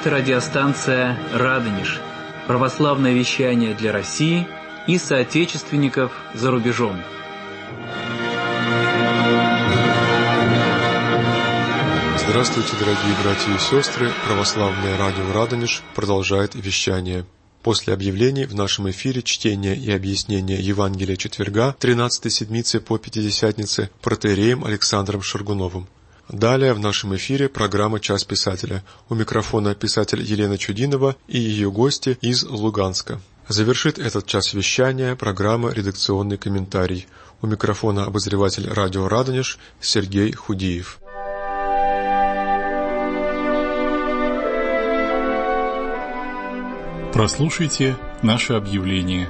Это радиостанция «Радонеж», православное вещание для России и соотечественников за рубежом. Здравствуйте, дорогие братья и сестры! Православное радио «Радонеж» продолжает вещание. После объявлений в нашем эфире чтение и объяснение Евангелия четверга 13-й седмицы по Пятидесятнице протоиереем Александром Шаргуновым. Далее в нашем эфире программа «Час писателя». У микрофона писатель Елена Чудинова и ее гости из Луганска. Завершит этот час вещания программа «Редакционный комментарий». У микрофона обозреватель радио «Радонеж» Сергей Худиев. Прослушайте наше объявление.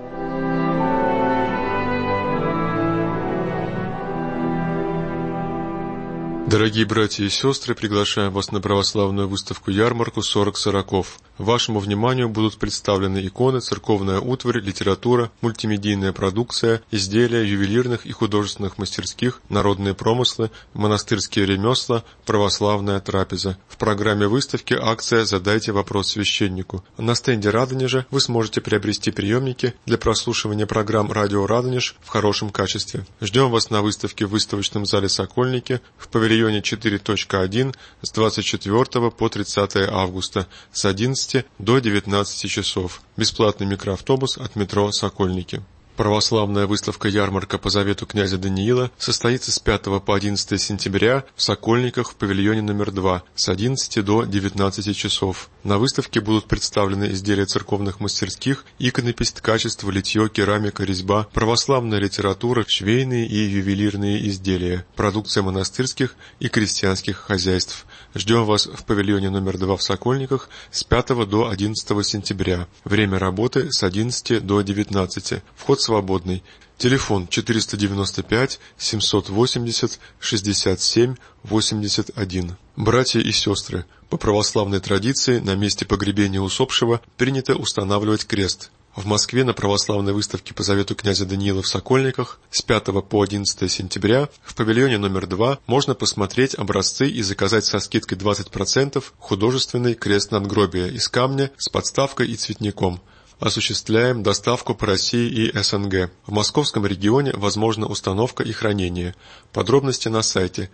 Дорогие братья и сестры, приглашаем вас на православную выставку-ярмарку «40 сороков». Вашему вниманию будут представлены иконы, церковная утварь, литература, мультимедийная продукция, изделия ювелирных и художественных мастерских, народные промыслы, монастырские ремесла, православная трапеза. В программе выставки акция «Задайте вопрос священнику». На стенде Радонежа вы сможете приобрести приемники для прослушивания программ радио «Радонеж» в хорошем качестве. Ждем вас на выставке в выставочном зале «Сокольники» в павильоне 4.1 с 24 по 30 августа с 11 до 19 часов. Бесплатный микроавтобус от метро «Сокольники». Православная выставка-ярмарка по завету князя Даниила состоится с 5 по 11 сентября в Сокольниках в павильоне номер 2 с 11 до 19 часов. На выставке будут представлены изделия церковных мастерских, иконопись, ткачество, литье, керамика, резьба, православная литература, швейные и ювелирные изделия, продукция монастырских и крестьянских хозяйств. Ждем вас в павильоне номер 2 в Сокольниках с 5 до 11 сентября. Время работы с 11 до 19. Вход свободный. Телефон 495 780 67 81. Братья и сестры, по православной традиции на месте погребения усопшего принято устанавливать крест. В Москве на православной выставке по завету князя Даниила в Сокольниках с 5 по 11 сентября в павильоне номер 2 можно посмотреть образцы и заказать со скидкой 20% художественный крест надгробия из камня с подставкой и цветником. Осуществляем доставку по России и СНГ. В московском регионе возможна установка и хранение. Подробности на сайте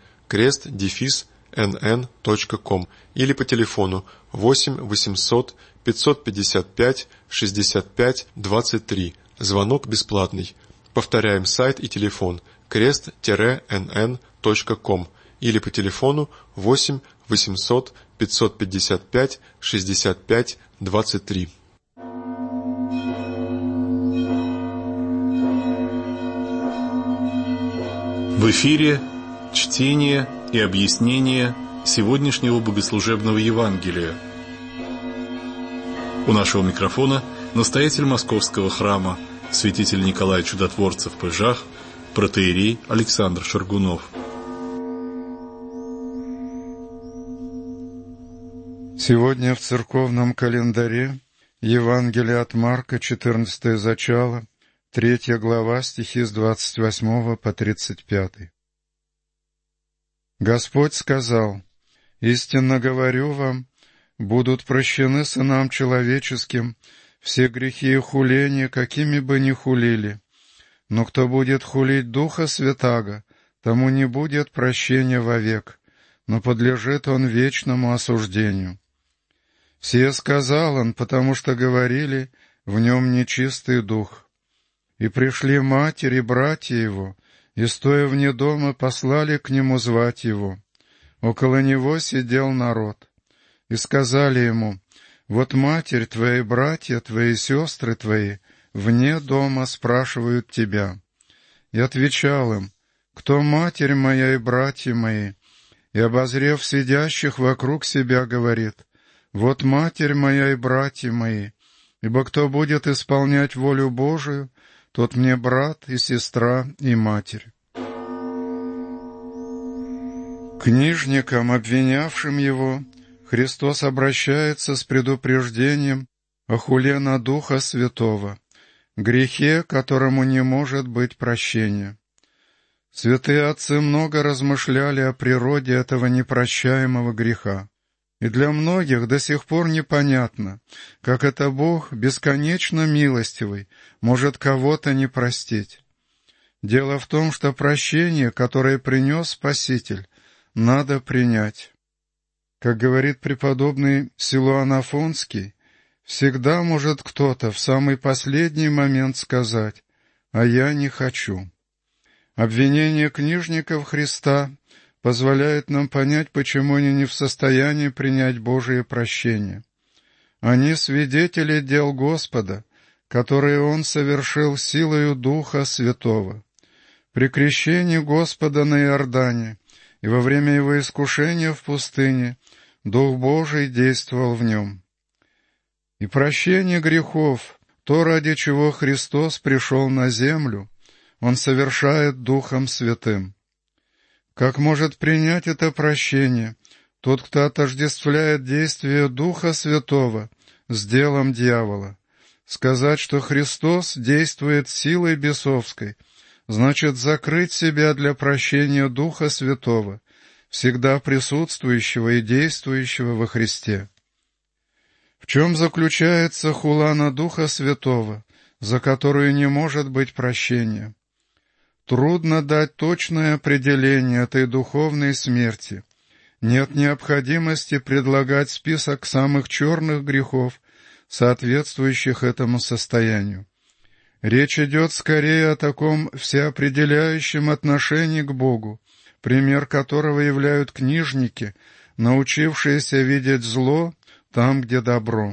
crest-nn.com или по телефону 8 800 555 65 23. Звонок бесплатный. Повторяем сайт и телефон crest-nn.com или по телефону 8 800 555 65 23. В эфире чтение и объяснение сегодняшнего богослужебного Евангелия. У нашего микрофона настоятель Московского храма, святитель Николай Чудотворцев Пыжах, протоиерей Александр Шаргунов. Сегодня в церковном календаре Евангелие от Марка, 14 зачало, 3 глава, стихи с 28 по 35. Господь сказал: «Истинно говорю вам, будут прощены сынам человеческим все грехи и хуления, какими бы ни хулили. Но кто будет хулить Духа Святаго, тому не будет прощения вовек, но подлежит он вечному осуждению. Сие сказал он, потому что говорили, в нем нечистый дух. И пришли матерь и братья его, и, стоя вне дома, послали к нему звать его. Около него сидел народ. И сказали ему: вот матерь твоя и братья твои и сестры твои вне дома спрашивают тебя. И отвечал им: кто матерь моя и братья мои? И, обозрев сидящих вокруг себя, говорит: вот матерь моя и братья мои. Ибо кто будет исполнять волю Божию, тот мне брат и сестра и матерь». Книжникам, обвинявшим его, Христос обращается с предупреждением о хуле на Духа Святого, грехе, которому не может быть прощения. Святые отцы много размышляли о природе этого непрощаемого греха. И для многих до сих пор непонятно, как это Бог, бесконечно милостивый, может кого-то не простить. Дело в том, что прощение, которое принес Спаситель, надо принять. Как говорит преподобный Силуан Афонский, всегда может кто-то в самый последний момент сказать: «А я не хочу». Обвинение книжников Христа позволяет нам понять, почему они не в состоянии принять Божие прощение. Они свидетели дел Господа, которые Он совершил силою Духа Святого. При крещении Господа на Иордане и во время Его искушения в пустыне Дух Божий действовал в нем. И прощение грехов, то, ради чего Христос пришел на землю, Он совершает Духом Святым. Как может принять это прощение тот, кто отождествляет действие Духа Святого с делом дьявола? Сказать, что Христос действует силой бесовской, значит закрыть себя для прощения Духа Святого, всегда присутствующего и действующего во Христе. В чем заключается хула на Духа Святого, за которую не может быть прощения? Трудно дать точное определение этой духовной смерти. Нет необходимости предлагать список самых черных грехов, соответствующих этому состоянию. Речь идет скорее о таком всеопределяющем отношении к Богу, пример которого являют книжники, научившиеся видеть зло там, где добро.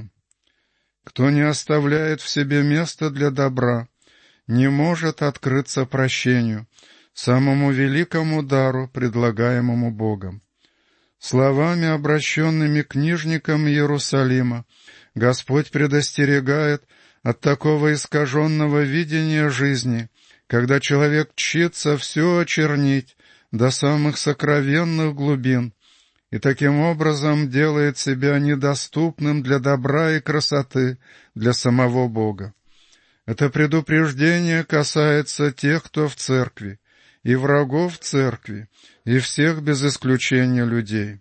Кто не оставляет в себе места для добра, не может открыться прощению, самому великому дару, предлагаемому Богом. Словами, обращенными к книжникам Иерусалима, Господь предостерегает от такого искаженного видения жизни, когда человек тщится все очернить до самых сокровенных глубин и таким образом делает себя недоступным для добра и красоты для самого Бога. Это предупреждение касается тех, кто в церкви, и врагов церкви, и всех без исключения людей.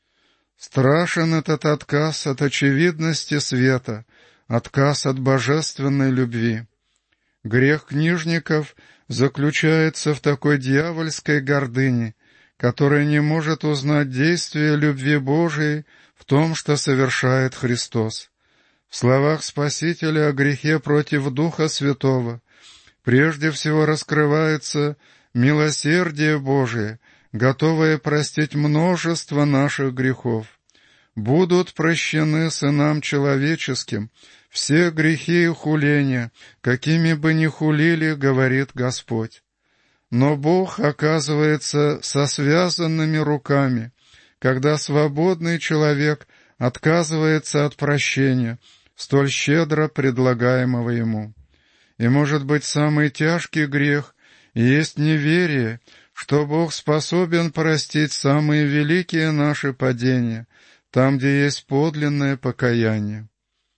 Страшен этот отказ от очевидности света, отказ от божественной любви. Грех книжников заключается в такой дьявольской гордыне, которая не может узнать действие любви Божией в том, что совершает Христос. В словах Спасителя о грехе против Духа Святого прежде всего раскрывается милосердие Божие, готовое простить множество наших грехов. Будут прощены сынам человеческим все грехи и хуления, какими бы ни хулили, говорит Господь. Но Бог оказывается со связанными руками, когда свободный человек отказывается от прощения, столь щедро предлагаемого ему. И, может быть, самый тяжкий грех есть неверие, что Бог способен простить самые великие наши падения, там, где есть подлинное покаяние.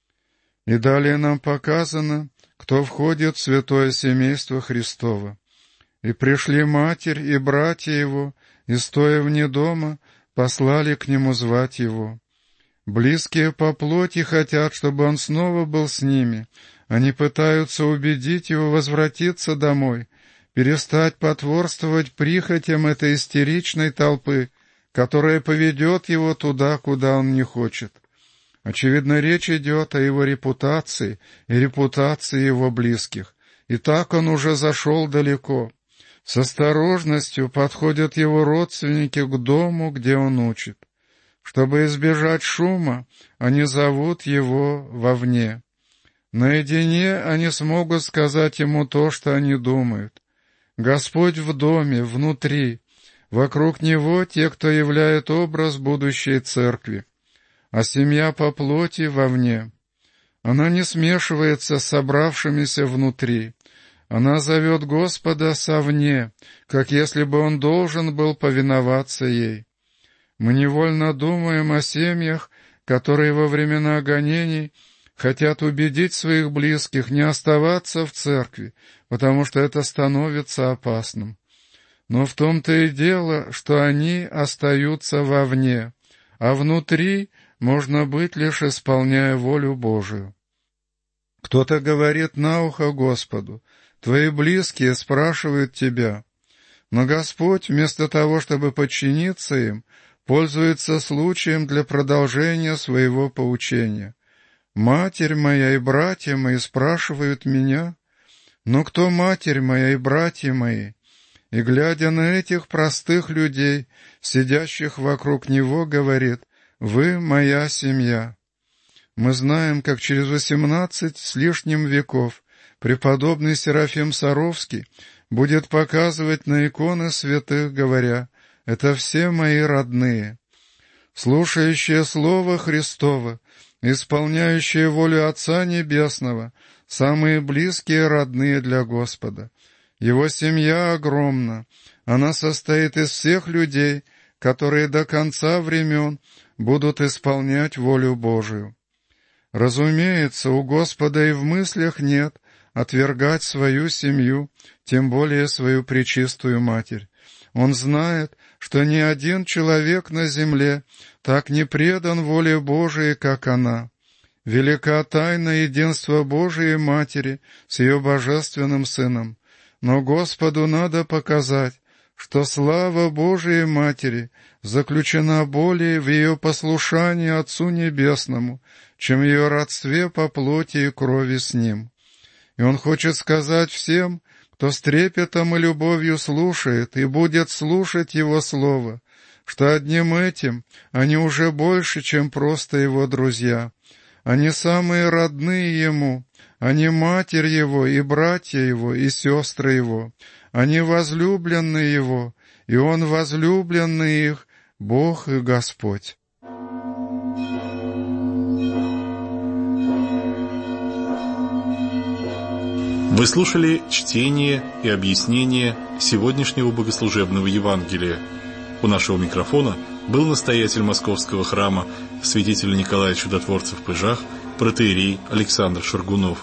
И далее нам показано, кто входит в святое семейство Христово. И пришли матерь и братья его, и, стоя вне дома, послали к нему звать его. Близкие по плоти хотят, чтобы он снова был с ними. Они пытаются убедить его возвратиться домой, перестать потворствовать прихотям этой истеричной толпы, которая поведет его туда, куда он не хочет. Очевидно, речь идет о его репутации и репутации его близких. И так он уже зашел далеко. С осторожностью подходят его родственники к дому, где он учит. Чтобы избежать шума, они зовут его вовне. Наедине они смогут сказать ему то, что они думают. Господь в доме, внутри. Вокруг него те, кто являет образ будущей церкви. А семья по плоти вовне. Она не смешивается с собравшимися внутри. Она зовет Господа совне, как если бы Он должен был повиноваться ей. Мы невольно думаем о семьях, которые во времена гонений хотят убедить своих близких не оставаться в церкви, потому что это становится опасным. Но в том-то и дело, что они остаются вовне, а внутри можно быть лишь исполняя волю Божию. Кто-то говорит на ухо Господу, твои близкие спрашивают тебя, но Господь вместо того, чтобы подчиниться им, пользуется случаем для продолжения своего поучения. «Матерь моя и братья мои спрашивают меня, но кто матерь моя и братья мои?» И, глядя на этих простых людей, сидящих вокруг него, говорит, «Вы моя семья». Мы знаем, как через 18 с лишним веков преподобный Серафим Саровский будет показывать на иконы святых, говоря, «Это все мои родные». Слушающие Слово Христово, исполняющие волю Отца Небесного, самые близкие родные для Господа. Его семья огромна, она состоит из всех людей, которые до конца времен будут исполнять волю Божию. Разумеется, у Господа и в мыслях нет отвергать свою семью, тем более свою пречистую Матерь. Он знает, что ни один человек на земле так не предан воле Божией, как она. Велика тайна единства Божией Матери с ее Божественным Сыном. Но Господу надо показать, что слава Божией Матери заключена более в ее послушании Отцу Небесному, чем в ее родстве по плоти и крови с Ним. И Он хочет сказать всем, кто с трепетом и любовью слушает и будет слушать Его Слово, что одним этим они уже больше, чем просто Его друзья. Они самые родные Ему, они матерь Его, и братья Его, и сестры Его. Они возлюбленные Его, и Он возлюбленный их, Бог и Господь. Вы слушали чтение и объяснение сегодняшнего богослужебного Евангелия. У нашего микрофона был настоятель Московского храма святителя Николая Чудотворца в Пыжах, протоиерей Александр Шаргунов.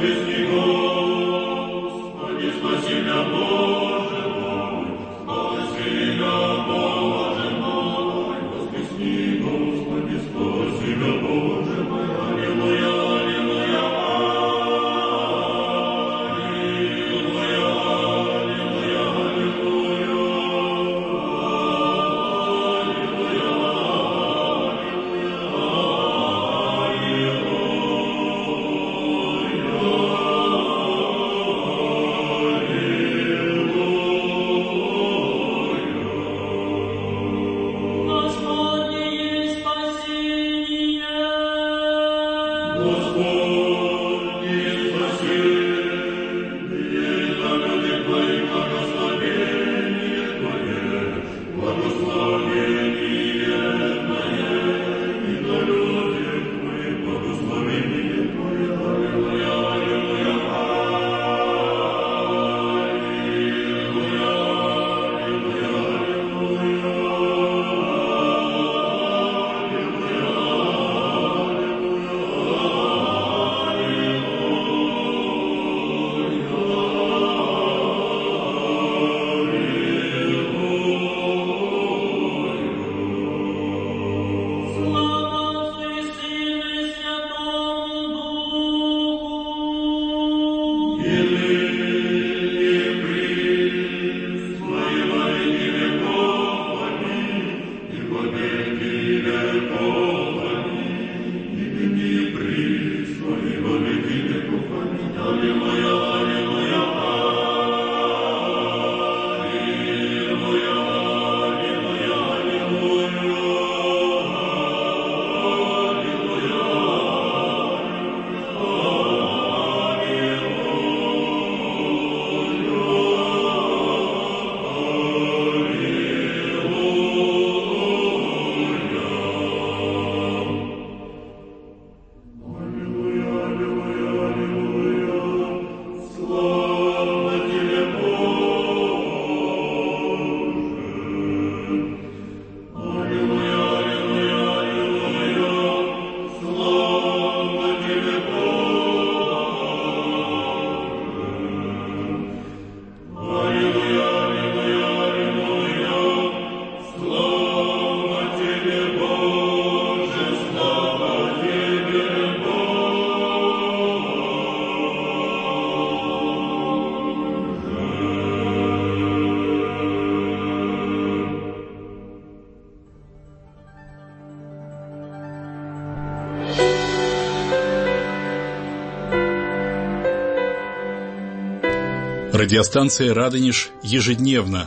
Радиостанция «Радонеж» ежедневно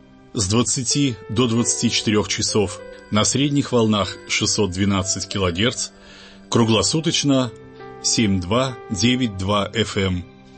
с 20 до 24 часов на средних волнах 612 кГц, круглосуточно 7292 FM.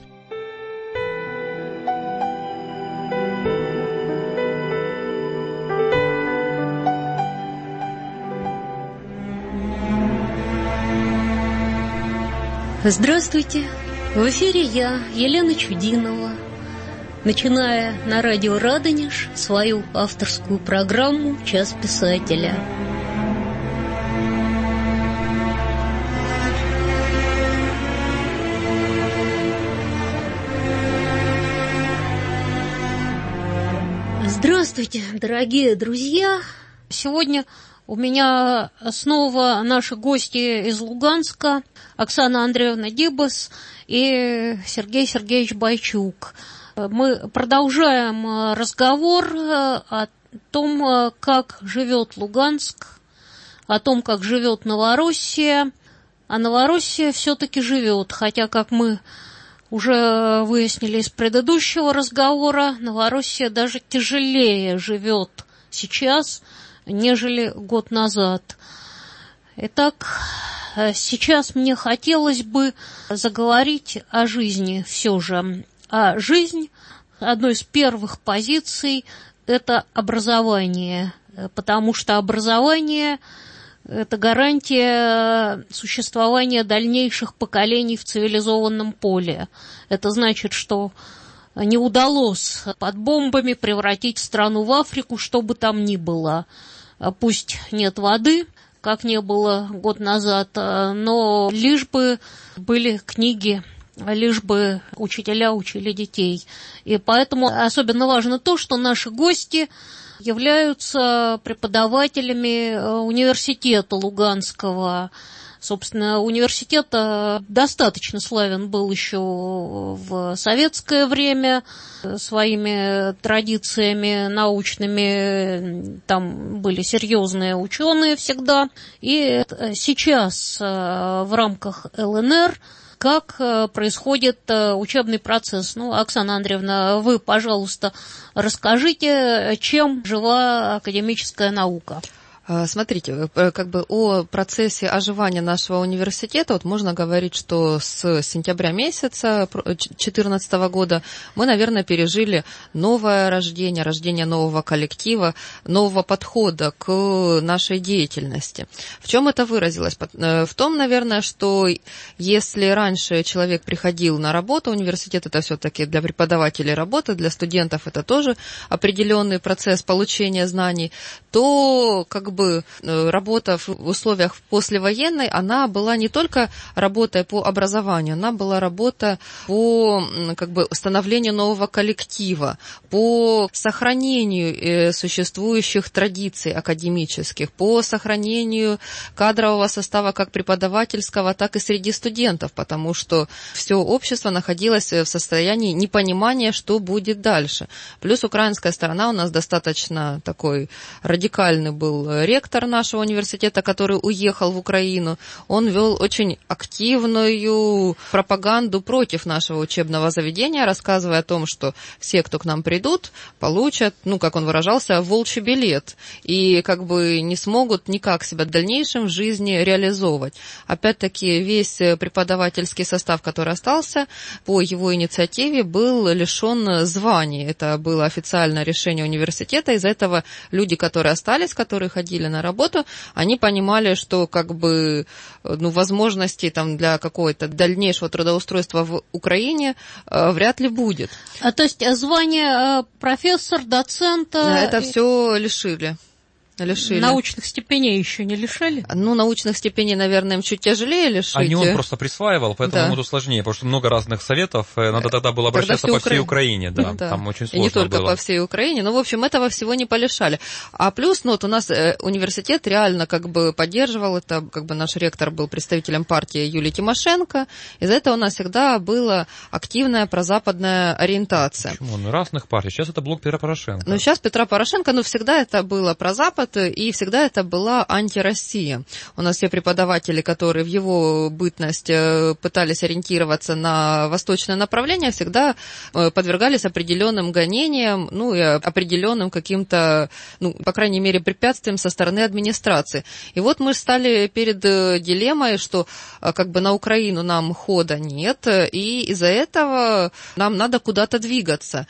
Здравствуйте! В эфире я, Елена Чудинова, начиная на радио «Радонеж» свою авторскую программу «Час писателя». Здравствуйте, дорогие друзья! Сегодня у меня снова наши гости из Луганска, Оксана Андреевна Дибас и Сергей Сергеевич Бойчук. Мы продолжаем разговор о том, как живет Луганск, о том, как живет Новороссия. А Новороссия все-таки живет, хотя, как мы уже выяснили из предыдущего разговора, Новороссия даже тяжелее живет сейчас, нежели год назад. Итак, сейчас мне хотелось бы заговорить о жизни все же. А жизнь, одной из первых позиций, это образование, потому что образование – это гарантия существования дальнейших поколений в цивилизованном поле. Это значит, что не удалось под бомбами превратить страну в Африку, что бы там ни было. Пусть нет воды, как не было год назад, но лишь бы были книги лишь бы учителя учили детей. И поэтому особенно важно то, что наши гости являются преподавателями университета Луганского. Собственно, университет достаточно славен был еще в советское время своими традициями научными. Там были серьезные ученые всегда. И сейчас в рамках ЛНР как происходит учебный процесс. Оксана Андреевна, вы, пожалуйста, расскажите, чем жива академическая наука. Смотрите, как бы о процессе оживания нашего университета можно говорить, что с сентября месяца 2014 года мы, наверное, пережили новое рождение нового коллектива, нового подхода к нашей деятельности. В чем это выразилось? В том, наверное, что если раньше человек приходил на работу, университет это все-таки для преподавателей работа, для студентов это тоже определенный процесс получения знаний, то работа в условиях послевоенной, она была не только работой по образованию, она была работа по становлению нового коллектива, по сохранению существующих традиций академических, по сохранению кадрового состава как преподавательского, так и среди студентов, потому что все общество находилось в состоянии непонимания, что будет дальше. Плюс украинская сторона у нас достаточно такой радикальный был ректор нашего университета, который уехал в Украину. Он вел очень активную пропаганду против нашего учебного заведения, рассказывая о том, что все, кто к нам придут, получат, как он выражался, волчий билет, и не смогут никак себя в дальнейшем в жизни реализовывать. Опять-таки, весь преподавательский состав, который остался, по его инициативе был лишен званий. Это было официальное решение университета. Из-за этого люди, которые остались, которые ходили на работу, они понимали, что возможностей для какого-то дальнейшего трудоустройства в Украине вряд ли будет. То есть звание профессор, доцента... Это все лишили. Научных степеней еще не лишали? Научных степеней, наверное, им чуть тяжелее лишить. Он просто присваивал, поэтому ему тут сложнее, потому что много разных советов, надо тогда было обращаться по всей Украине. Да. Там очень сложно было. И не только по всей Украине, в общем, этого всего не полишали. А плюс, у нас университет реально поддерживал, это наш ректор был представителем партии Юлии Тимошенко, из-за этого у нас всегда была активная прозападная ориентация. Почему? Разных партий. Сейчас это блок Петра Порошенко. Сейчас Петра Порошенко, всегда это было прозапад, и всегда это была антироссия. У нас все преподаватели, которые в его бытность пытались ориентироваться на восточное направление, всегда подвергались определенным гонениям, и определенным каким-то, по крайней мере, препятствиям со стороны администрации. И вот мы стали перед дилеммой, что на Украину нам хода нет, и из-за этого нам надо куда-то двигаться.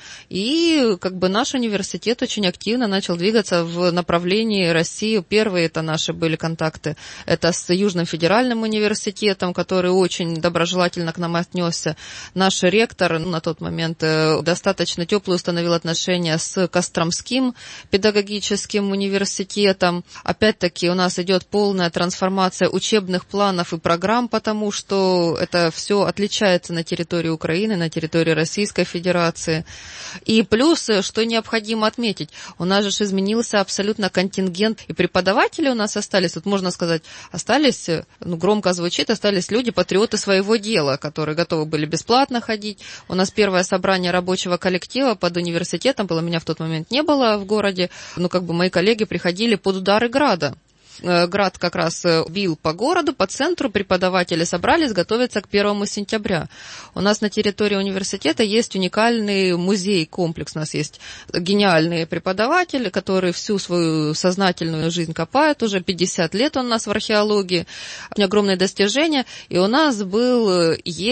И наш университет очень активно начал двигаться в направлении России. Первые это наши были контакты, это с Южным федеральным университетом, который очень доброжелательно к нам отнесся. Наш ректор на тот момент достаточно теплые установил отношения с Костромским педагогическим университетом. Опять-таки у нас идет полная трансформация учебных планов и программ, потому что это все отличается на территории Украины, на территории Российской Федерации. И плюс, что необходимо отметить, у нас же изменился абсолютно контингент, и преподаватели у нас остались, можно сказать, остались, громко звучит, остались люди, патриоты своего дела, которые готовы были бесплатно ходить. У нас первое собрание рабочего коллектива под университетом было, меня в тот момент не было в городе, мои коллеги приходили под удары града. Град как раз бил по городу, по центру, преподаватели собрались готовиться к 1 сентября. У нас на территории университета есть уникальный музей-комплекс, у нас есть гениальные преподаватели, которые всю свою сознательную жизнь копают, уже 50 лет он у нас в археологии, огромные достижения, и у нас был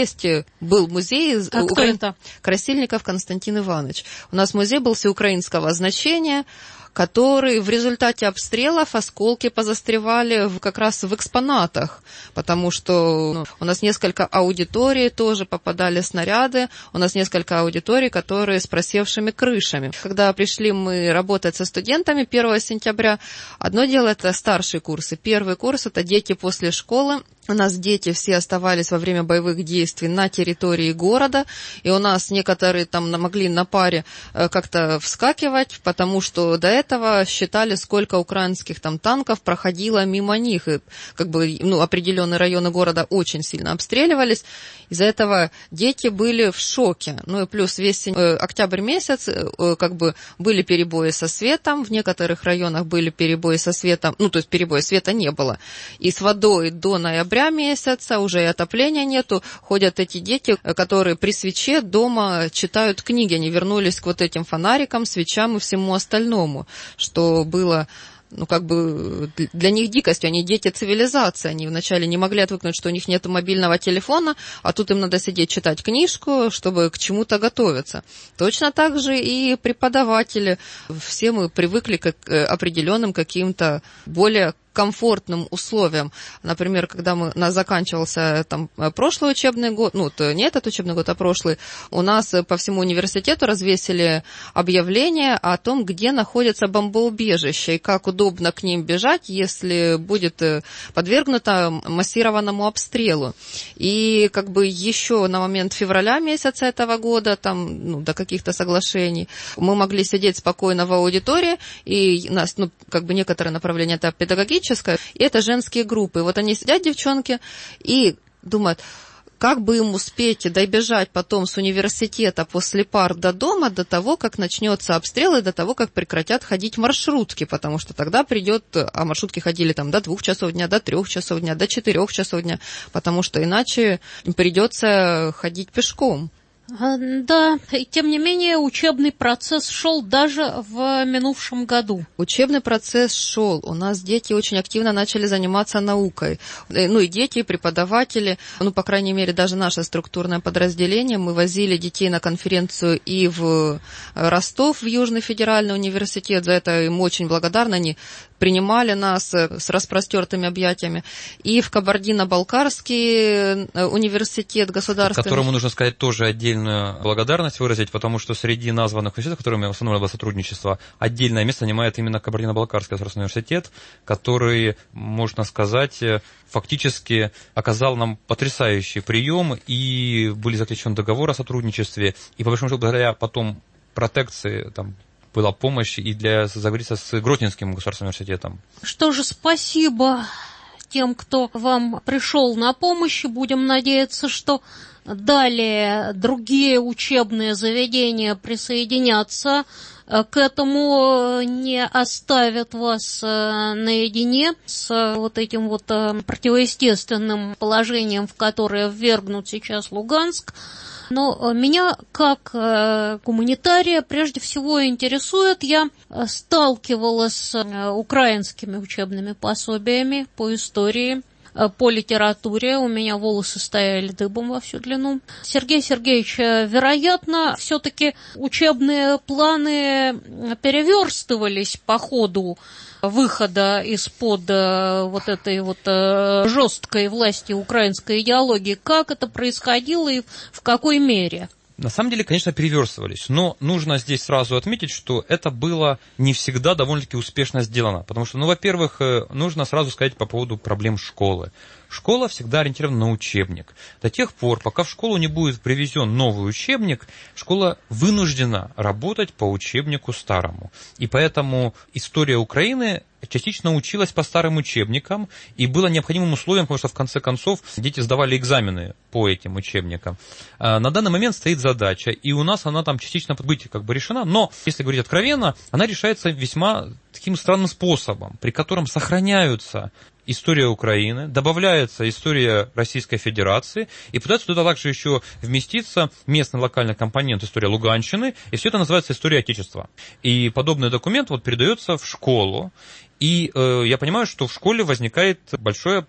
музей Красильников Константин Иванович. У нас музей был всеукраинского значения, которые в результате обстрелов осколки позастревали как раз в экспонатах, потому что у нас несколько аудиторий тоже попадали снаряды, у нас несколько аудиторий, которые с просевшими крышами. Когда пришли мы работать со студентами 1 сентября, одно дело это старшие курсы. Первый курс это дети после школы. У нас дети все оставались во время боевых действий на территории города, и у нас некоторые там могли на паре как-то вскакивать, потому что до этого считали, сколько украинских там танков проходило мимо них, и как бы определенные районы города очень сильно обстреливались. Из-за этого дети были в шоке. Ну и плюс весь октябрь месяц как бы были перебои со светом, в некоторых районах были перебои со светом, то есть перебоя света не было, и с водой до ноября месяца, уже и отопления нету, ходят эти дети, которые при свече дома читают книги, они вернулись к вот этим фонарикам, свечам и всему остальному, что было... как бы для них дикостью, они дети цивилизации, они вначале не могли отвыкнуть, что у них нет мобильного телефона, а тут им надо сидеть читать книжку, чтобы к чему-то готовиться. Точно так же и преподаватели, все мы привыкли к определенным каким-то более комфортным условиям. Например, когда у нас заканчивался там прошлый учебный год, не этот учебный год, а прошлый, у нас по всему университету развесили объявление о том, где находится бомбоубежище и как удобно к ним бежать, если будет подвергнуто массированному обстрелу. И как бы еще на момент февраля месяца этого года, там, до каких-то соглашений, мы могли сидеть спокойно в аудитории, и у нас, как бы некоторые направления это педагогические, и это женские группы. Вот они сидят, девчонки, и думают, как бы им успеть добежать потом с университета после пар до дома, до того, как начнется обстрел, и до того, как прекратят ходить маршрутки, потому что тогда придет, а маршрутки ходили там до 2 часов дня, до 3 часов дня, до 4 часов дня, потому что иначе придется ходить пешком. Да, и тем не менее учебный процесс шел даже в минувшем году. Учебный процесс шел. У нас дети очень активно начали заниматься наукой. И дети, и преподаватели, по крайней мере, даже наше структурное подразделение, мы возили детей на конференцию и в Ростов, в Южный федеральный университет. За это им очень благодарны. Они принимали нас с распростертыми объятиями. И в Кабардино-Балкарский университет государственный. Которому нужно сказать тоже отдельную благодарность выразить, потому что среди названных университетов, которыми установлено сотрудничество, отдельное место занимает именно Кабардино-Балкарский государственный университет, который, можно сказать, фактически оказал нам потрясающий прием, и были заключены договоры о сотрудничестве, и, по большому счету, благодаря потом протекции, была помощь и для договориться с Гродненским государственным университетом. Что же, спасибо тем, кто вам пришел на помощь. Будем надеяться, что далее другие учебные заведения присоединятся к этому, не оставят вас наедине с вот этим вот противоестественным положением, в которое ввергнут сейчас Луганск. Но меня, как гуманитария, прежде всего интересует, я сталкивалась с украинскими учебными пособиями по истории, по литературе, у меня волосы стояли дыбом во всю длину. Сергей Сергеевич, вероятно, все-таки учебные планы переверстывались по ходу выхода из-под вот этой вот жесткой власти украинской идеологии. Как это происходило и в какой мере? На самом деле, конечно, переверстывались, но нужно здесь сразу отметить, что это было не всегда довольно-таки успешно сделано, потому что, во-первых, нужно сразу сказать по поводу проблем школы. Школа всегда ориентирована на учебник. До тех пор, пока в школу не будет привезен новый учебник, школа вынуждена работать по учебнику старому. И поэтому история Украины частично училась по старым учебникам, и было необходимым условием, потому что в конце концов дети сдавали экзамены по этим учебникам. На данный момент стоит задача, и у нас она там частично быть решена, но, если говорить откровенно, она решается весьма таким странным способом, при котором сохраняются история Украины, добавляется история Российской Федерации, и пытаются туда также еще вместиться местный локальный компонент история Луганщины, и все это называется история Отечества. И подобный документ передается в школу, и я понимаю, что в школе возникает большое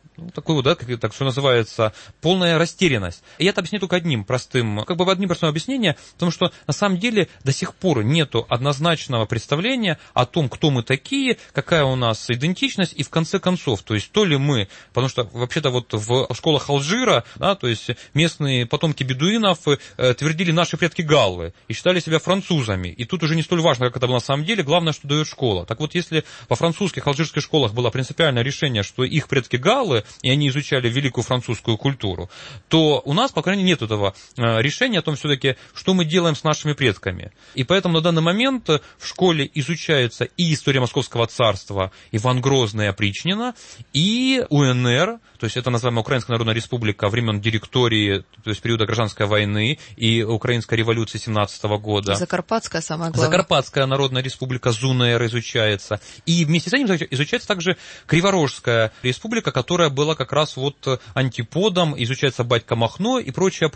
такой вот, да, так что называется, полная растерянность. И это объясню только одним простым объяснением, потому что на самом деле до сих пор нету однозначного представления о том, кто мы такие, какая у нас идентичность, и в конце концов, то есть то ли мы, потому что вообще-то вот в школах Алжира, да, то есть местные потомки бедуинов твердили наши предки галлы и считали себя французами. И тут уже не столь важно, как это было на самом деле, главное, что дает школа. Так вот, если во французских, алжирских школах было принципиальное решение, что их предки галлы, и они изучали великую французскую культуру, то у нас, по крайней мере, нет этого решения о том, все-таки, что мы делаем с нашими предками. И поэтому на данный момент в школе изучается и история Московского царства, Иван Грозный и опричнина, и УНР, то есть это называемая Украинская Народная Республика времен директории, то есть периода гражданской войны и Украинской революции 17 года. Закарпатская, самое главное. Закарпатская Народная Республика, ЗУНР изучается. И вместе с этим изучается также Криворожская республика, которая была как раз вот антиподом, изучается батька Махно и прочее.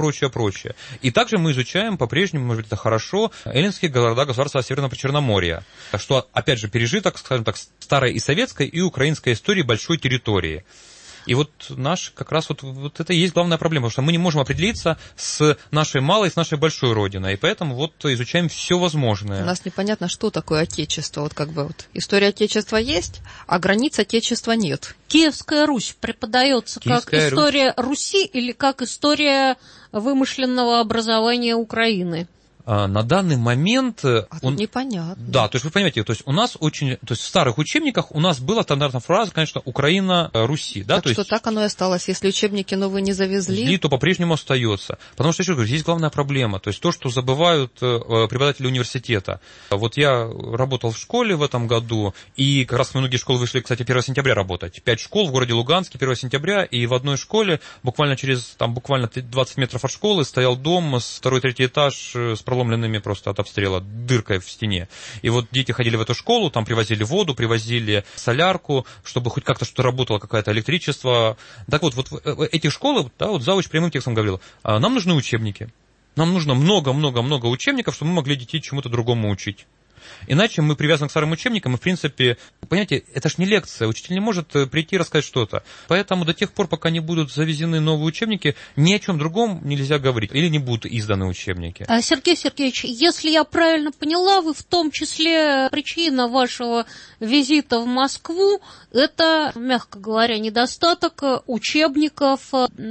И также мы изучаем по-прежнему, может быть, это хорошо, эллинские города государства Северного Причерноморья. Что, опять же, пережиток, скажем так, старой и советской, и украинской истории большой территории. И вот наш как раз вот это и есть главная проблема, потому что мы не можем определиться с нашей малой, с нашей большой родиной, и поэтому вот изучаем все возможное. У нас непонятно, что такое Отечество. Вот как бы вот история Отечества есть, а границ Отечества нет. Киевская Русь преподается как история Руси или как история вымышленного образования Украины? На данный момент... непонятно. Да, то есть вы понимаете, то есть у нас очень... То есть в старых учебниках у нас была стандартная фраза, конечно, Украина, Руси. Да? Так то что есть, так оно и осталось. Если учебники новые не завезли... То по-прежнему остается. Потому что, еще говорю, здесь главная проблема. То есть то, что забывают преподаватели университета. Вот я работал в школе в этом году, и как раз многие школы вышли, кстати, 1 сентября работать. 5 школ в городе Луганске 1 сентября, и в одной школе буквально через 20 метров от школы стоял дом с 2-3 этаж с проломленными просто от обстрела дыркой в стене. И вот дети ходили в эту школу, там привозили воду, привозили солярку, чтобы хоть как-то что-то работало, какое-то электричество. Так вот эти школы, да, вот завуч прямым текстом говорил, нам нужны учебники. Нам нужно много-много-много учебников, чтобы мы могли детей чему-то другому учить. Иначе мы привязаны к старым учебникам, и, в принципе, понимаете, это ж не лекция, учитель не может прийти и рассказать что-то. Поэтому до тех пор, пока не будут завезены новые учебники, ни о чем другом нельзя говорить, или не будут изданы учебники. Сергей Сергеевич, если я правильно поняла, вы в том числе причина вашего визита в Москву, это, мягко говоря, недостаток учебников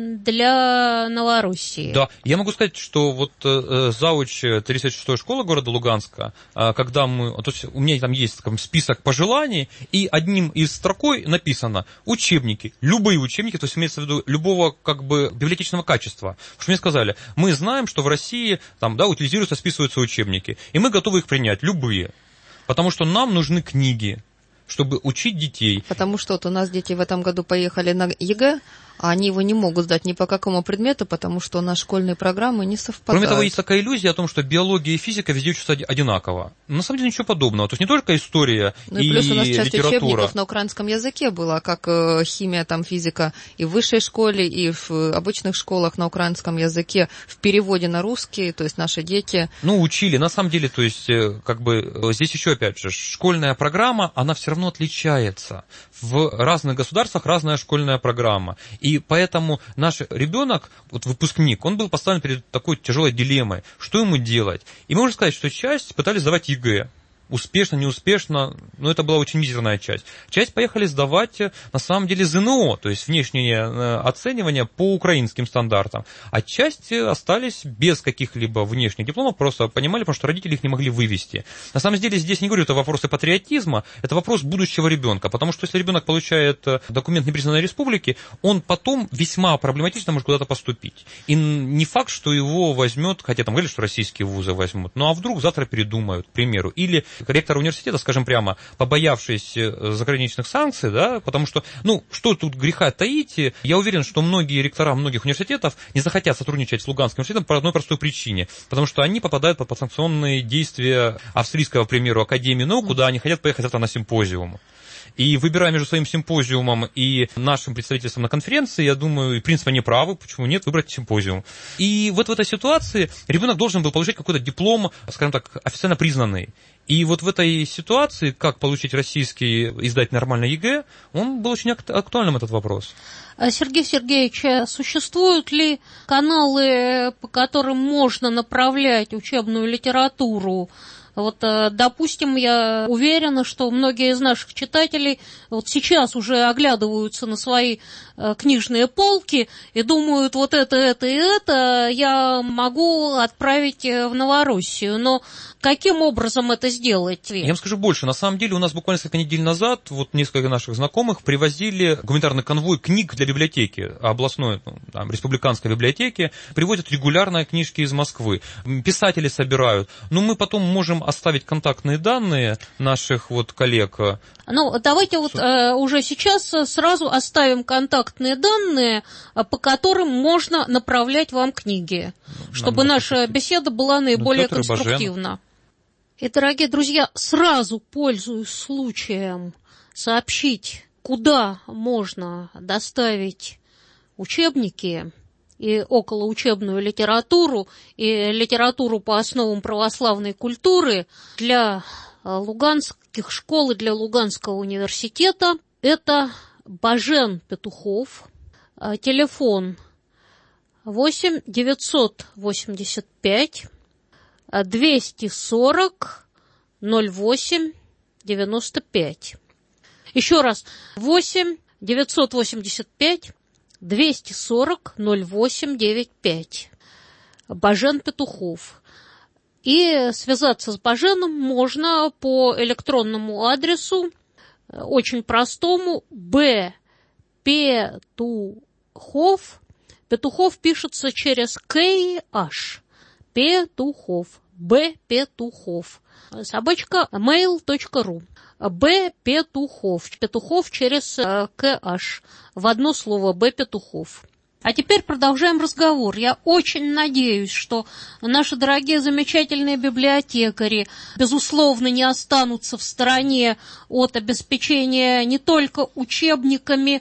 для Новороссии. Да, я могу сказать, что вот завуч 36-й школы города Луганска, когда то есть у меня там есть список пожеланий, и одним из строкой написано учебники, любые учебники, то есть имеется в виду любого библиотечного качества. Потому что мне сказали, мы знаем, что в России утилизируются, списываются учебники, и мы готовы их принять, любые, потому что нам нужны книги, чтобы учить детей. Потому что вот у нас дети в этом году поехали на ЕГЭ, а они его не могут сдать ни по какому предмету, потому что у нас школьные программы не совпадают. Кроме того, есть такая иллюзия о том, что биология и физика везде учатся одинаково. На самом деле ничего подобного. То есть не только история и литература. Плюс у нас часть учебников на украинском языке была, как химия, физика и в высшей школе, и в обычных школах на украинском языке, в переводе на русский, то есть наши дети... учили. На самом деле, то есть, здесь еще, опять же, школьная программа, она все равно отличается. В разных государствах разная школьная программа. И поэтому наш ребенок, выпускник, он был поставлен перед такой тяжелой дилеммой, что ему делать. И можно сказать, что часть пытались сдавать ЕГЭ. Успешно, неуспешно, но это была очень мизерная часть. Часть поехали сдавать, на самом деле, ЗНО, то есть внешнее оценивание по украинским стандартам. А часть остались без каких-либо внешних дипломов, просто понимали, потому что родители их не могли вывести. На самом деле, здесь не говорю, это вопросы патриотизма, это вопрос будущего ребенка, потому что если ребенок получает документ непризнанной республики, он потом весьма проблематично может куда-то поступить. И не факт, что его возьмет, хотя там говорили, что российские вузы возьмут, ну а вдруг завтра передумают, к примеру, или ректор университета, скажем прямо, побоявшись заграничных санкций, да, потому что, что тут греха таить, я уверен, что многие ректора многих университетов не захотят сотрудничать с Луганским университетом по одной простой причине, потому что они попадают под санкционные действия австрийского, к примеру, Академии наук, куда они хотят поехать завтра на симпозиум. И выбирая между своим симпозиумом и нашим представительством на конференции, я думаю, в принципе, они правы, почему нет, выбрать симпозиум. И вот в этой ситуации ребенок должен был получить какой-то диплом, скажем так, официально признанный. И вот в этой ситуации, как получить российский, издать нормальный ЕГЭ, он был очень актуальным, этот вопрос. Сергей Сергеевич, существуют ли каналы, по которым можно направлять учебную литературу? Вот, допустим, я уверена, что многие из наших читателей вот сейчас уже оглядываются на свои книжные полки и думают, вот это и это я могу отправить в Новороссию. Но каким образом это сделать? Я вам скажу больше. На самом деле у нас буквально несколько недель назад вот несколько наших знакомых привозили гуманитарный конвой книг для библиотеки, областной, там, республиканской библиотеки, привозят регулярно книжки из Москвы. Писатели собирают. Но мы потом можем оставить контактные данные наших вот коллег. Ну, давайте вот уже сейчас сразу оставим контактные данные, по которым можно направлять вам книги, чтобы наша беседа была наиболее конструктивна. И, дорогие друзья, сразу пользуюсь случаем сообщить, куда можно доставить учебники и околоучебную литературу, и литературу по основам православной культуры для луганских школ и для Луганского университета. Это Бажен Петухов, телефон 8 985 240 08 95. Еще раз, 8 985 240 08 95. Бажен Петухов. И связаться с Баженом можно по электронному адресу, очень простому, Петухов. Петухов пишется через КH. Петухов. Петухов. @mail.ru. Петухов. Петухов через КH. В одно слово Петухов. А теперь продолжаем разговор. Я очень надеюсь, что наши дорогие замечательные библиотекари, безусловно, не останутся в стороне от обеспечения не только учебниками,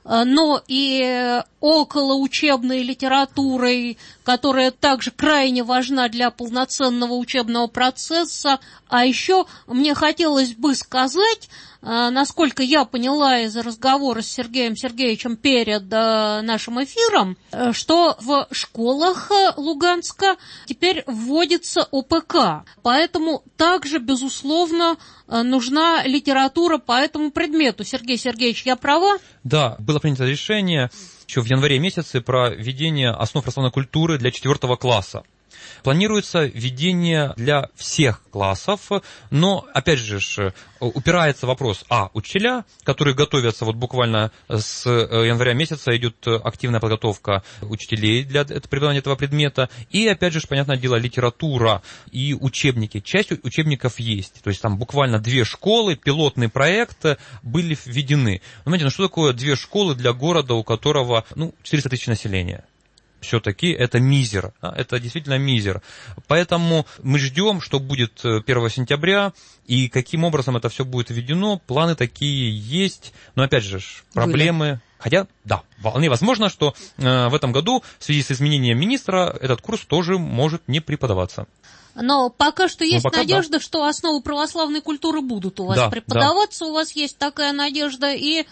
но и околоучебной литературой, которая также крайне важна для полноценного учебного процесса. А еще мне хотелось бы сказать, насколько я поняла из разговора с Сергеем Сергеевичем перед нашим эфиром, что в школах Луганска теперь вводится ОПК. Поэтому также, безусловно, нужна литература по этому предмету. Сергей Сергеевич, я права? Да, было принято решение еще в январе месяце про введение основ православной культуры для 4 класса. Планируется введение для всех классов, но, опять же, упирается вопрос, учителя, которые готовятся, вот буквально с января месяца идет активная подготовка учителей для преподавания этого предмета, и, опять же, понятное дело, литература и учебники. Часть учебников есть, то есть там буквально 2 школы, пилотный проект были введены. Вы знаете, что такое 2 школы для города, у которого 400 тысяч населения? Все-таки это мизер, это действительно мизер. Поэтому мы ждем, что будет 1 сентября, и каким образом это все будет введено. Планы такие есть, но опять же, проблемы. Хотя, да, вполне возможно, что в этом году в связи с изменением министра этот курс тоже может не преподаваться. Но пока что есть надежда, что основы православной культуры будут у вас преподаваться, у вас есть такая надежда, и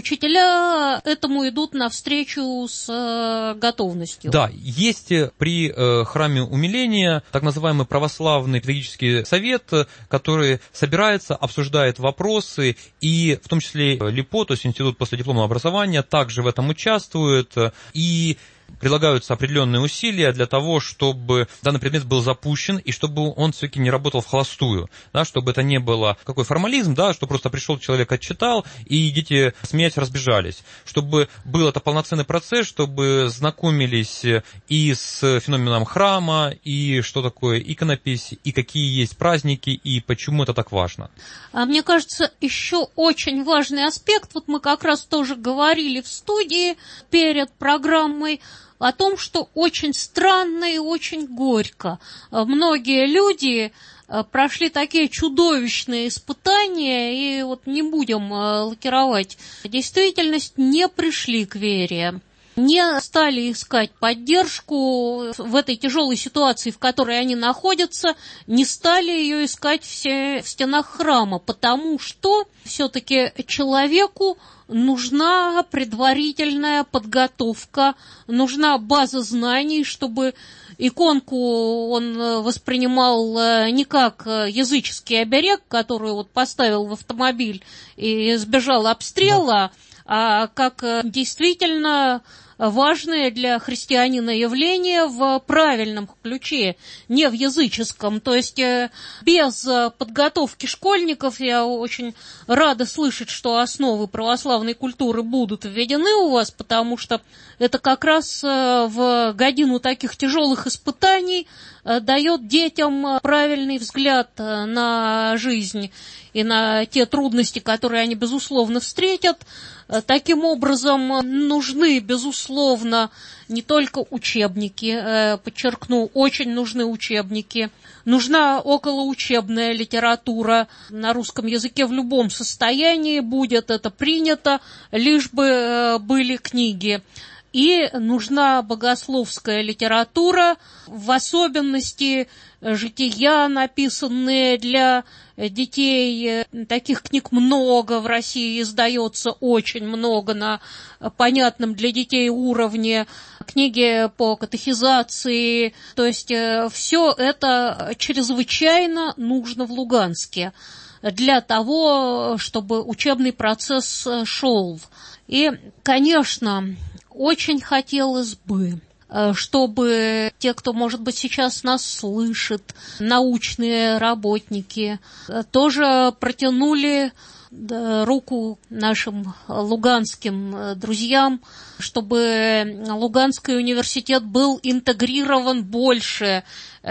учителя этому идут навстречу с готовностью. Да, есть при храме умиления так называемый православный педагогический совет, который собирается, обсуждает вопросы, и в том числе ЛИПО, то есть Институт последипломного образования, также в этом участвует, и прилагаются определенные усилия для того, чтобы данный предмет был запущен и чтобы он все-таки не работал вхолостую, да, чтобы это не было какой формализм, да, что просто пришел человек, отчитал, и дети, смеясь, разбежались. Чтобы был это полноценный процесс, чтобы знакомились и с феноменом храма, и что такое иконопись, и какие есть праздники, и почему это так важно. А мне кажется, еще очень важный аспект, вот мы как раз тоже говорили в студии перед программой, о том, что очень странно и очень горько. Многие люди прошли такие чудовищные испытания, и вот не будем лакировать действительность, не пришли к вере, не стали искать поддержку в этой тяжелой ситуации, в которой они находятся, не стали ее искать в стенах храма, потому что все-таки человеку нужна предварительная подготовка, нужна база знаний, чтобы иконку он воспринимал не как языческий оберег, который вот поставил в автомобиль и избежал обстрела, а как действительно важное для христианина явление в правильном ключе, не в языческом. То есть без подготовки школьников, я очень рада слышать, что основы православной культуры будут введены у вас, потому что это как раз в годину таких тяжелых испытаний дает детям правильный взгляд на жизнь и на те трудности, которые они, безусловно, встретят. Таким образом, нужны, безусловно, не только учебники, подчеркну, очень нужны учебники, нужна околоучебная литература на русском языке в любом состоянии, будет это принято, лишь бы были книги. И нужна богословская литература, в особенности жития, написанные для детей. Таких книг много в России издается, очень много на понятном для детей уровне. Книги по катехизации. То есть все это чрезвычайно нужно в Луганске для того, чтобы учебный процесс шел. И, конечно, очень хотелось бы, чтобы те, кто, может быть, сейчас нас слышит, научные работники, тоже протянули руку нашим луганским друзьям, чтобы Луганский университет был интегрирован больше,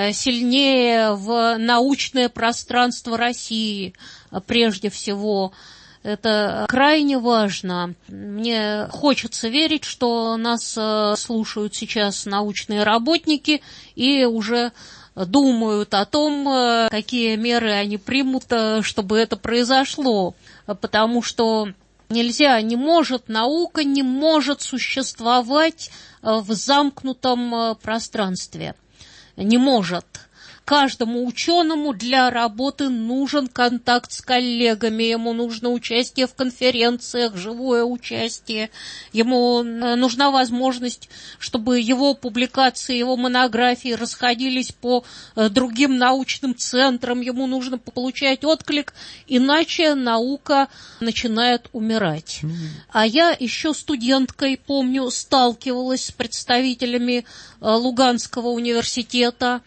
сильнее в научное пространство России, прежде всего. Это крайне важно. Мне хочется верить, что нас слушают сейчас научные работники и уже думают о том, какие меры они примут, чтобы это произошло. Потому что наука не может существовать в замкнутом пространстве. Не может. Каждому ученому для работы нужен контакт с коллегами, ему нужно участие в конференциях, живое участие, ему нужна возможность, чтобы его публикации, его монографии расходились по другим научным центрам, ему нужно получать отклик, иначе наука начинает умирать. А я еще студенткой, помню, сталкивалась с представителями Луганского университета,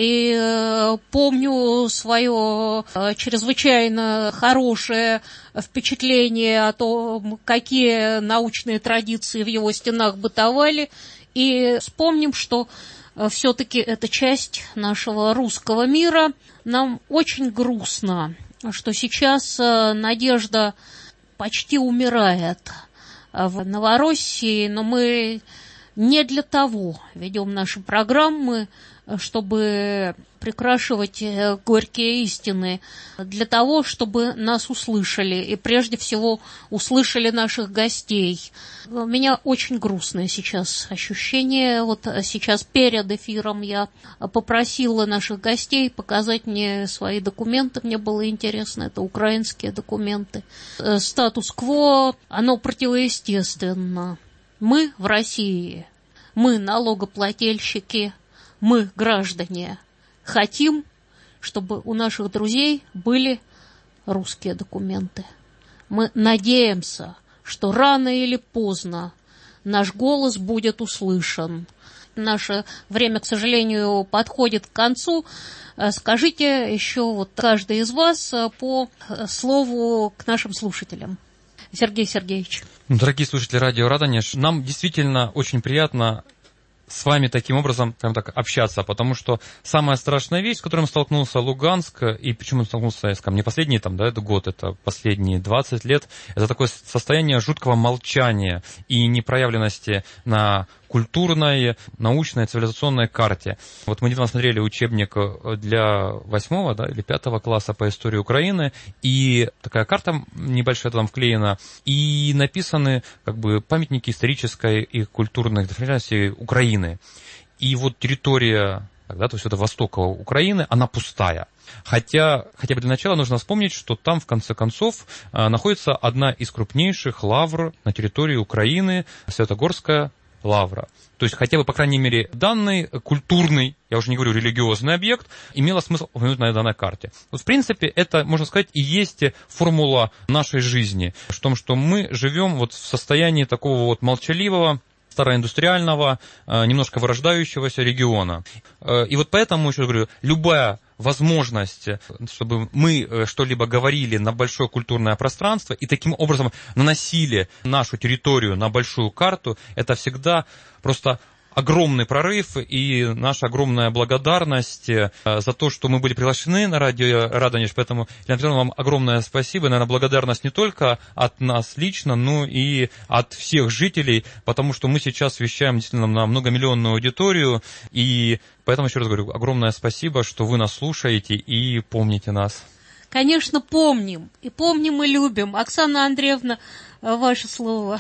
и помню свое чрезвычайно хорошее впечатление о том, какие научные традиции в его стенах бытовали. И вспомним, что все-таки это часть нашего русского мира. Нам очень грустно, что сейчас надежда почти умирает в Новороссии, но мы не для того ведем наши программы, чтобы прикрашивать горькие истины, для того, чтобы нас услышали, и прежде всего услышали наших гостей. У меня очень грустное сейчас ощущение. Вот сейчас перед эфиром я попросила наших гостей показать мне свои документы. Мне было интересно, это украинские документы. Статус-кво, оно противоестественно. Мы в России, мы налогоплательщики, мы, граждане, хотим, чтобы у наших друзей были русские документы. Мы надеемся, что рано или поздно наш голос будет услышан. Наше время, к сожалению, подходит к концу. Скажите еще вот каждый из вас по слову к нашим слушателям. Сергей Сергеевич. Дорогие слушатели радио Радонеж, нам действительно очень приятно с вами таким образом, скажем так, общаться, потому что самая страшная вещь, с которой столкнулся Луганск, и почему столкнулся, я скажу, не последний это год, это последние 20 лет, это такое состояние жуткого молчания и непроявленности на культурной, научной, цивилизационной карте. Вот мы недавно смотрели учебник для 8 или 5 класса по истории Украины, и такая карта небольшая там вклеена, и написаны как бы памятники исторической и культурной ценностей Украины. И вот территория, то есть это востока Украины, она пустая. Хотя бы для начала нужно вспомнить, что там, в конце концов, находится одна из крупнейших лавр на территории Украины, Святогорская лавра. То есть хотя бы, по крайней мере, данный культурный, я уже не говорю религиозный объект, имело смысл упомянуть на данной карте. Вот, в принципе, это, можно сказать, и есть формула нашей жизни. В том, что мы живем вот в состоянии такого вот молчаливого, староиндустриального, немножко вырождающегося региона. И вот поэтому, еще говорю, любая возможность, чтобы мы что-либо говорили на большое культурное пространство и таким образом наносили нашу территорию на большую карту, это всегда просто огромный прорыв и наша огромная благодарность за то, что мы были приглашены на радио Радонеж. Поэтому, Елена Петровна, вам огромное спасибо. И, наверное, благодарность не только от нас лично, но и от всех жителей, потому что мы сейчас вещаем действительно на многомиллионную аудиторию. И поэтому, еще раз говорю, огромное спасибо, что вы нас слушаете и помните нас. Конечно, помним. И помним, и любим. Оксана Андреевна, ваше слово.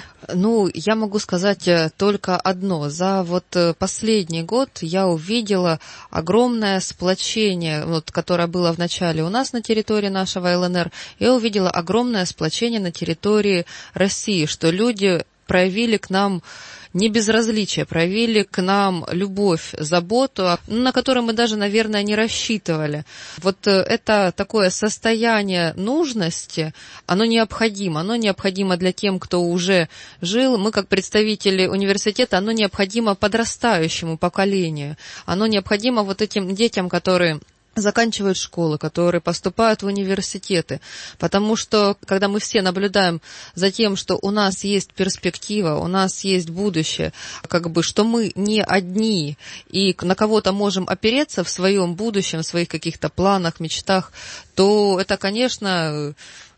Я могу сказать только одно. За вот последний год я увидела огромное сплочение, которое было в начале у нас на территории нашего ЛНР. Я увидела огромное сплочение на территории России, что люди проявили к нам не безразличие, проявили к нам любовь, заботу, на которую мы даже, наверное, не рассчитывали. Вот это такое состояние нужности, оно необходимо для тех, кто уже жил. Мы, как представители университета, оно необходимо подрастающему поколению, оно необходимо вот этим детям, которые заканчивают школы, которые поступают в университеты, потому что, когда мы все наблюдаем за тем, что у нас есть перспектива, у нас есть будущее, что мы не одни и на кого-то можем опереться в своем будущем, в своих каких-то планах, мечтах, то это, конечно,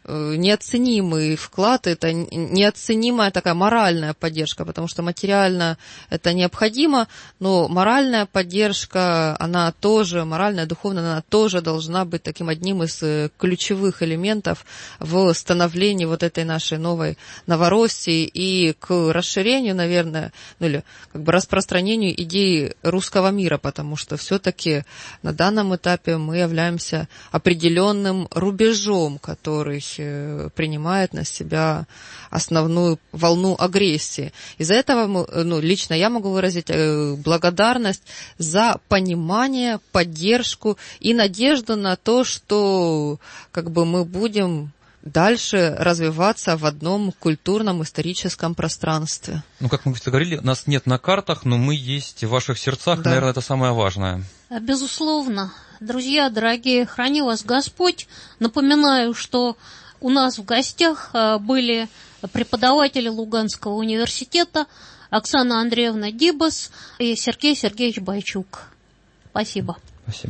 неоценимый вклад, это неоценимая такая моральная поддержка, потому что материально это необходимо, но моральная поддержка, она тоже, моральная, духовная, она тоже должна быть таким одним из ключевых элементов в становлении вот этой нашей новой Новороссии и к расширению, наверное, или распространению идеи русского мира, потому что все-таки на данном этапе мы являемся определенным рубежом, который принимает на себя основную волну агрессии. Из-за этого лично я могу выразить благодарность за понимание, поддержку и надежду на то, что мы будем дальше развиваться в одном культурном историческом пространстве. Как мы говорили, нас нет на картах, но мы есть в ваших сердцах, да. Наверное, это самое важное. Безусловно. Друзья, дорогие, храни вас Господь. Напоминаю, что у нас в гостях были преподаватели Луганского университета Оксана Андреевна Дибас и Сергей Сергеевич Бойчук. Спасибо. Спасибо.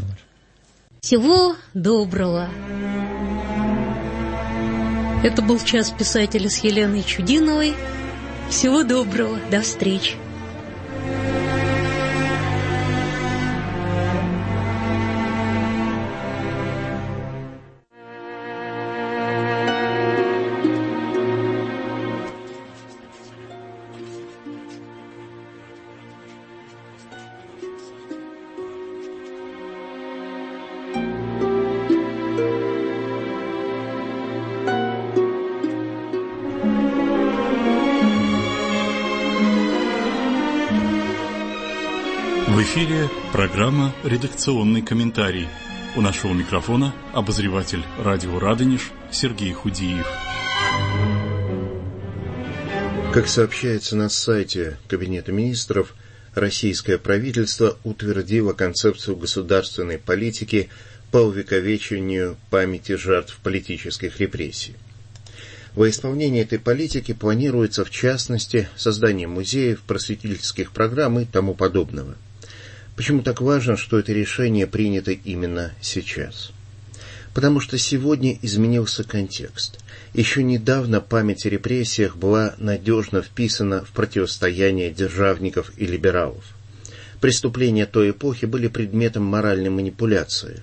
Всего доброго. Это был «Час писателя» с Еленой Чудиновой. Всего доброго. До встречи. В эфире программа «Редакционный комментарий». У нашего микрофона обозреватель радио «Радонеж» Сергей Худиев. Как сообщается на сайте Кабинета министров, российское правительство утвердило концепцию государственной политики по увековечению памяти жертв политических репрессий. Во исполнение этой политики планируется, в частности, создание музеев, просветительских программ и тому подобного. Почему так важно, что это решение принято именно сейчас? Потому что сегодня изменился контекст. Еще недавно память о репрессиях была надежно вписана в противостояние державников и либералов. Преступления той эпохи были предметом моральной манипуляции.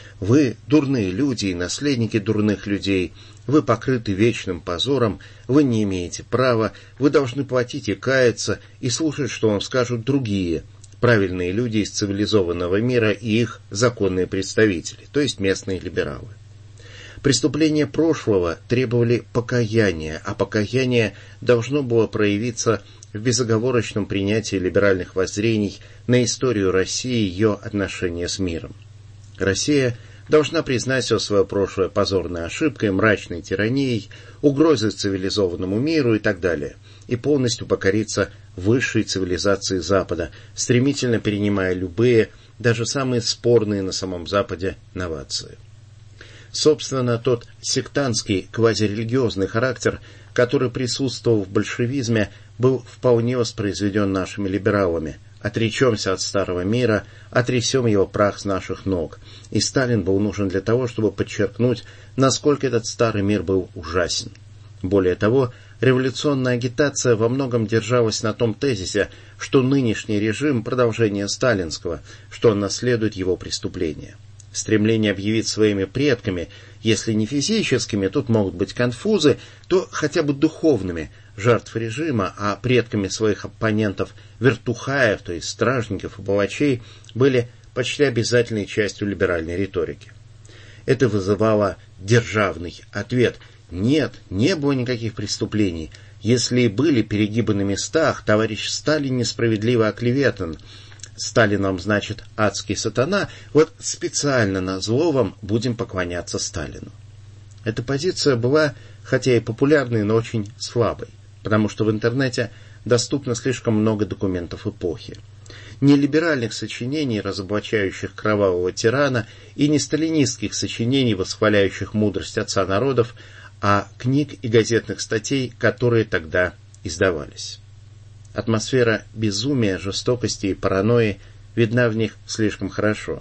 Вы дурные люди и наследники дурных людей, вы покрыты вечным позором, вы не имеете права, вы должны платить и каяться, и слушать, что вам скажут другие, правильные люди из цивилизованного мира и их законные представители, то есть местные либералы. Преступления прошлого требовали покаяния, а покаяние должно было проявиться в безоговорочном принятии либеральных воззрений на историю России и ее отношения с миром. Россия должна признать все свое прошлое позорной ошибкой, мрачной тиранией, угрозой цивилизованному миру и так далее, и полностью покориться высшей цивилизации Запада, стремительно перенимая любые, даже самые спорные на самом Западе, новации. Собственно, тот сектантский, квазирелигиозный характер, который присутствовал в большевизме, был вполне воспроизведен нашими либералами. Отречемся от старого мира, отрясем его прах с наших ног. И Сталин был нужен для того, чтобы подчеркнуть, насколько этот старый мир был ужасен. Более того, революционная агитация во многом держалась на том тезисе, что нынешний режим – продолжение сталинского, что он наследует его преступления. Стремление объявить своими предками, если не физическими, тут могут быть конфузы, то хотя бы духовными, жертв режима, а предками своих оппонентов вертухаев, то есть стражников и палачей, были почти обязательной частью либеральной риторики. Это вызывало державный ответ. Нет, не было никаких преступлений. Если и были перегибы на местах, товарищ Сталин несправедливо оклеветан. Сталин нам, значит, адский сатана, вот специально назло вам будем поклоняться Сталину. Эта позиция была, хотя и популярной, но очень слабой, потому что в интернете доступно слишком много документов эпохи. Не либеральных сочинений, разоблачающих кровавого тирана, и не сталинистских сочинений, восхваляющих мудрость отца народов, а книг и газетных статей, которые тогда издавались. Атмосфера безумия, жестокости и паранойи видна в них слишком хорошо.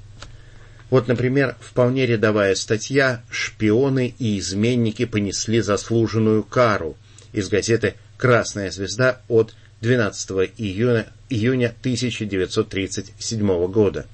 Вот, например, вполне рядовая статья «Шпионы и изменники понесли заслуженную кару» из газеты «Красная звезда» от 12 июня 1937 года.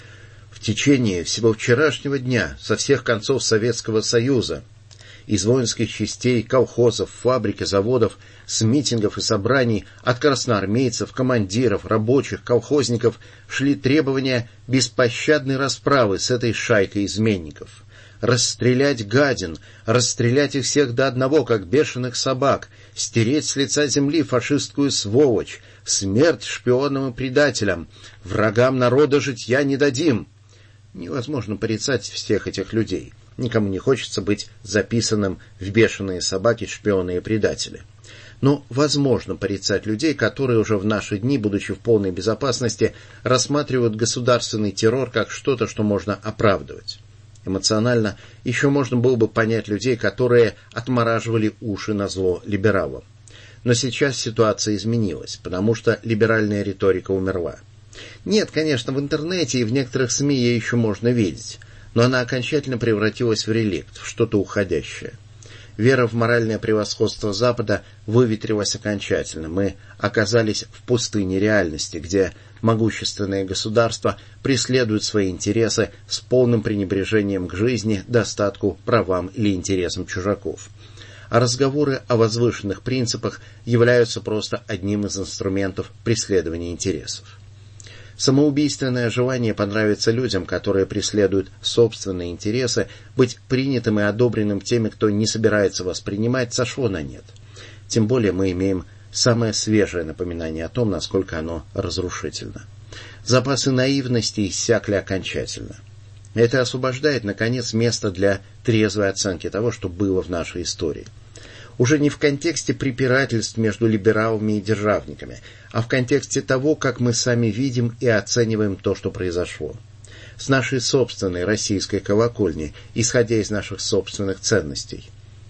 В течение всего вчерашнего дня со всех концов Советского Союза, из воинских частей, колхозов, фабрик и заводов, с митингов и собраний, от красноармейцев, командиров, рабочих, колхозников шли требования беспощадной расправы с этой шайкой изменников. Расстрелять гадин, расстрелять их всех до одного, как бешеных собак, стереть с лица земли фашистскую сволочь, смерть шпионам и предателям, врагам народа житья не дадим. Невозможно порицать всех этих людей. Никому не хочется быть записанным в бешеные собаки, шпионы и предатели. Но возможно порицать людей, которые уже в наши дни, будучи в полной безопасности, рассматривают государственный террор как что-то, что можно оправдывать. Эмоционально еще можно было бы понять людей, которые отмораживали уши назло либералам. Но сейчас ситуация изменилась, потому что либеральная риторика умерла. Нет, конечно, в интернете и в некоторых СМИ ее еще можно видеть, но она окончательно превратилась в реликт, в что-то уходящее. Вера в моральное превосходство Запада выветрилась окончательно. Мы оказались в пустыне реальности, где могущественные государства преследуют свои интересы с полным пренебрежением к жизни, достатку, правам или интересам чужаков. А разговоры о возвышенных принципах являются просто одним из инструментов преследования интересов. Самоубийственное желание понравиться людям, которые преследуют собственные интересы, быть принятым и одобренным теми, кто не собирается воспринимать, сошло на нет. Тем более мы имеем самое свежее напоминание о том, насколько оно разрушительно. Запасы наивности иссякли окончательно. Это освобождает, наконец, место для трезвой оценки того, что было в нашей истории. Уже не в контексте препирательств между либералами и державниками, а в контексте того, как мы сами видим и оцениваем то, что произошло. С нашей собственной российской колокольни, исходя из наших собственных ценностей.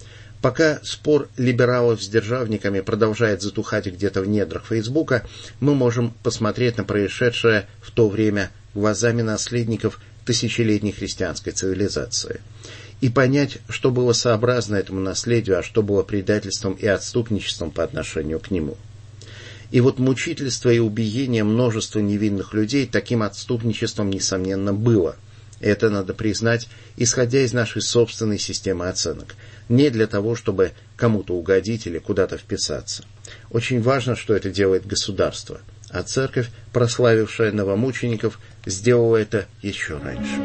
Пока спор либералов с державниками продолжает затухать где-то в недрах Фейсбука, мы можем посмотреть на происшедшее в то время глазами наследников тысячелетней христианской цивилизации и понять, что было сообразно этому наследию, а что было предательством и отступничеством по отношению к нему. И вот мучительство и убиение множества невинных людей таким отступничеством, несомненно, было. Это надо признать, исходя из нашей собственной системы оценок. Не для того, чтобы кому-то угодить или куда-то вписаться. Очень важно, что это делает государство. А церковь, прославившая новомучеников, сделала это еще раньше.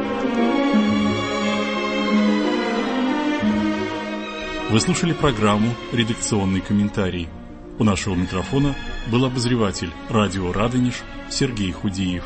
Вы слушали программу «Редакционный комментарий». У нашего микрофона был обозреватель радио «Радонеж» Сергей Худиев.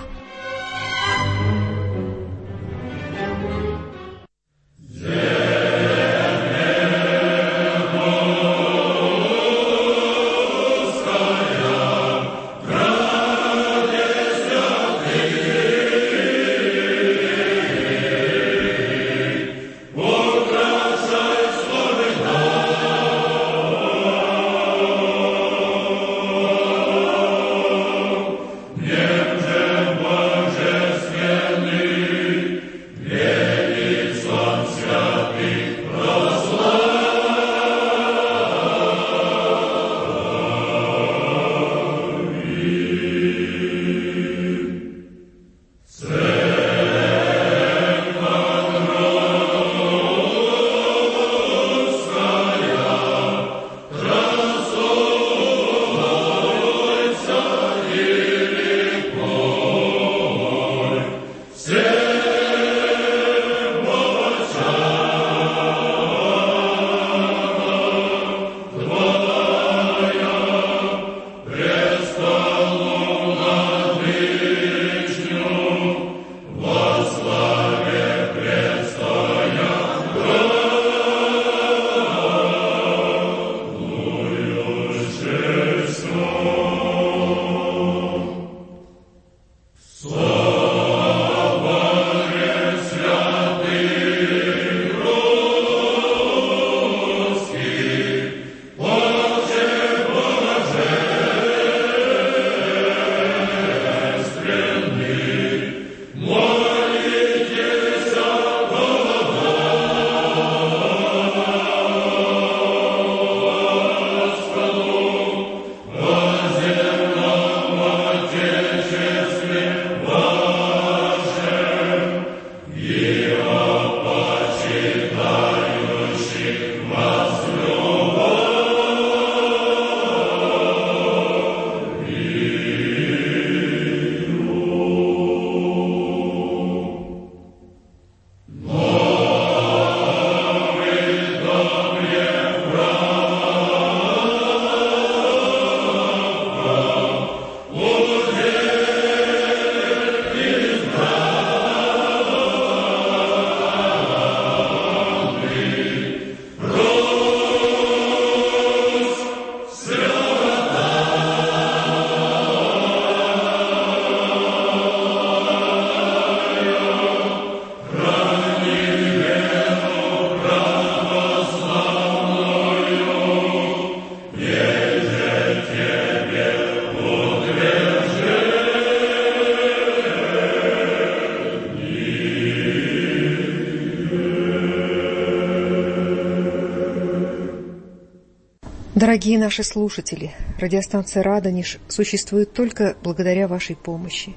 Дорогие наши слушатели, радиостанция «Радонеж» существует только благодаря вашей помощи.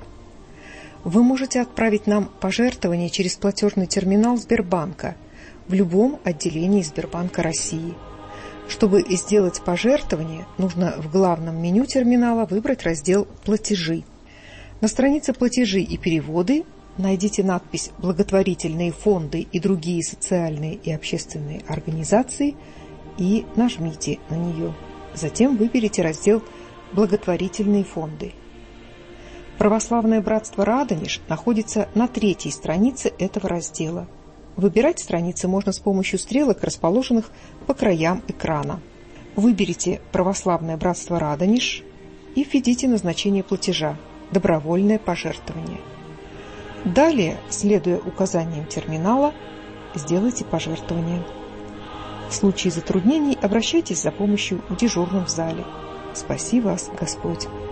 Вы можете отправить нам пожертвования через платежный терминал Сбербанка в любом отделении Сбербанка России. Чтобы сделать пожертвование, нужно в главном меню терминала выбрать раздел «Платежи». На странице «Платежи и переводы» найдите надпись «Благотворительные фонды и другие социальные и общественные организации» и нажмите на нее. Затем выберите раздел «Благотворительные фонды». Православное братство «Радонеж» находится на 3-й странице этого раздела. Выбирать страницы можно с помощью стрелок, расположенных по краям экрана. Выберите «Православное братство «Радонеж» и введите назначение платежа «Добровольное пожертвование». Далее, следуя указаниям терминала, сделайте пожертвование. В случае затруднений обращайтесь за помощью к дежурным в зале. Спаси вас, Господь!